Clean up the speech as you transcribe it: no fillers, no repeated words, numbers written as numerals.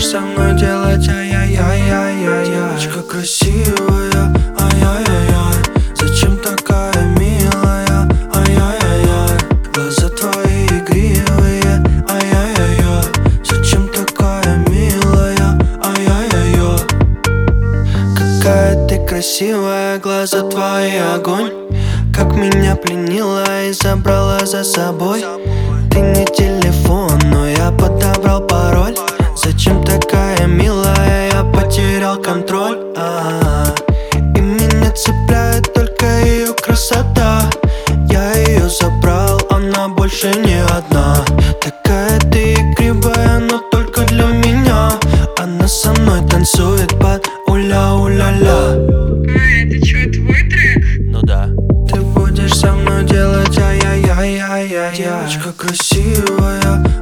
будешь со мной делать ай-яй-яй-яй-яй? Девочка красивая, ай-яй-яй-яй. Зачем такая милая, ай-яй-яй-яй? Глаза твои игривые, ай-яй-яй-яй. Зачем такая милая, ай-яй-яй-яй? Какая ты красивая, глаза твои огонь. Как меня пленила и забрала за собой. Ты не телефон, но я подобрал пароль. Зачем такая милая, я потерял контроль. И меня цепляет только ее красота. Я ее забрал, она больше не одна. Такая ты игривая, но только для меня. Она со мной танцует под уля-уля-ля. Это чё, твой трек? Ну да. Ты будешь со мной делать ай-яй-яй-яй-яй. Девочка красивая,